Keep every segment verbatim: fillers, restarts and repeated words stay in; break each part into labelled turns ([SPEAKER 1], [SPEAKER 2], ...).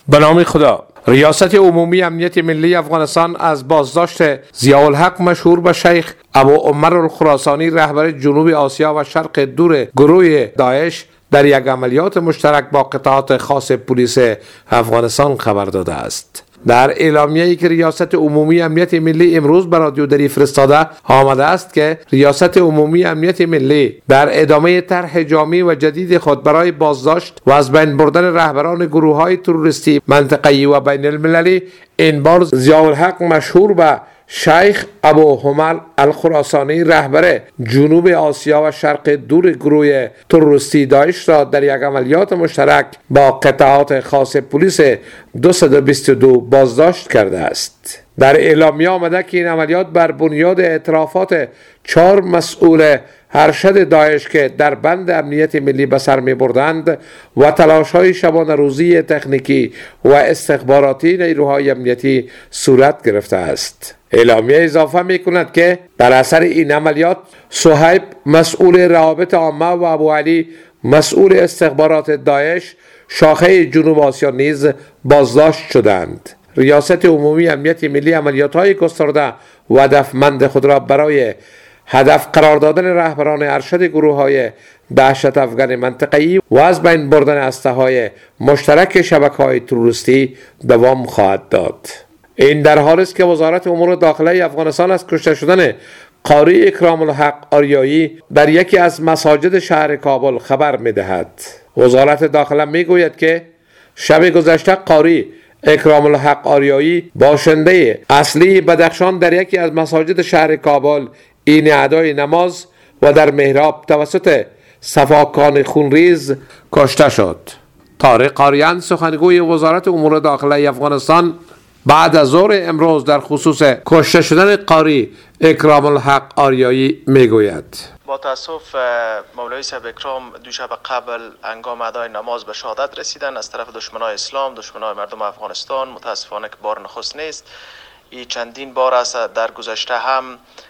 [SPEAKER 1] به نام خدا. ریاست عمومی امنیت ملی افغانستان از بازداشت ضیاءالحق مشهور به شیخ ابو عمر الخراسانی رهبر جنوب آسیا و شرق دور گروه داعش در یک عملیات مشترک با قطعات خاص پلیس افغانستان خبر داده است. در اعلامیه‌ای که ریاست عمومی امنیت ملی امروز به رادیو دری فرستاده آمده است که ریاست عمومی امنیت ملی در ادامه طرح جامع و جدید خود برای بازداشت و از بین بردن رهبران گروه‌های تروریستی منطقه‌ای و بین المللی، این بار ضیاءالحق مشهور به شیخ ابو عمر الخراسانی رهبر جنوب آسیا و شرق دور گروه تروریستی داعش را در یک عملیات مشترک با قطعات خاص پلیس دویست و بیست و دو بازداشت کرده است. در اعلامیه آمده که این عملیات بر بنیاد اعترافات چهار مسئول ارشد داعش که در بند امنیت ملی به سر می بردند و تلاش‌های شبانه روزی تکنیکی و استخباراتی نیروهای امنیتی صورت گرفته است. اعلامیه اضافه می کند که در اثر این عملیات صهیب مسئول روابط عامه و ابو علی مسئول استخبارات داعش شاخه جنوب آسیا نیز بازداشت شدند. ریاست عمومی امنیت ملی عملیات‌های گسترده و هدفمند خود را برای هدف قرار دادن رهبران ارشد گروه‌های دهشت افغان منطقه‌ای و از بین بردن اسلحه‌های مشترک شبکه‌های تروریستی دوام خواهد داد. این در حالی است که وزارت امور داخله افغانستان از کشته شدن قاری اکرام الحق آریایی در یکی از مساجد شهر کابل خبر می‌دهد. وزارت داخله می‌گوید که شب گذشته قاری اکرام الحق آریایی باشنده اصلی بدخشان در یکی از مساجد شهر کابل این ادای نماز و در محراب توسط صفاکان خونریز کشته شد. طارق قاریان سخنگوی وزارت امور داخله افغانستان بعد از ظهر امروز در خصوص کشته شدن قاری اکرام الحق آریایی میگوید:
[SPEAKER 2] با تاسف مولوی صاحب اکرام دو شب قبل هنگام ادای نماز به شهادت رسیدن از طرف دشمنان اسلام، دشمنان مردم افغانستان. متاسفانه که بار نخست نیست، این چندین بار است در گذشته هم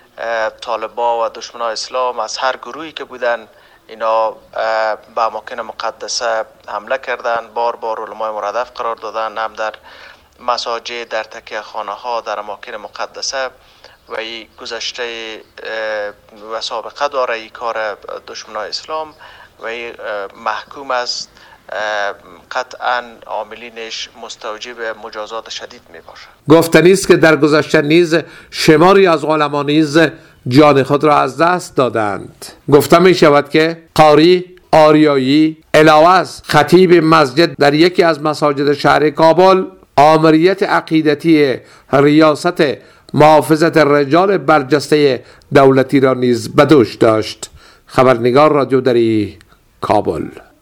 [SPEAKER 2] طالبا و دشمنان اسلام از هر گروهی که بودن اینا به اماکن مقدسه حمله کردن، بار بار علمای مردف قرار دادن، هم در مساجد، در تکیه خانه ها، در اماکن مقدسه. و این گذشته و سابقه داره این کار دشمنان اسلام و این محکوم است قطعا عاملینش مستوجب مجازات شدید می باشه.
[SPEAKER 1] گفتنی است که در گذشته نیز شماری از علما نیز جان خود را از دست دادند. گفته می شود که قاری آریایی علاوه از خطیب مسجد در یکی از مساجد شهر کابل آمریت عقیدتی ریاست محافظت رجال برجسته دولتی را نیز به دوش داشت. خبرنگار رادیو دری کابل.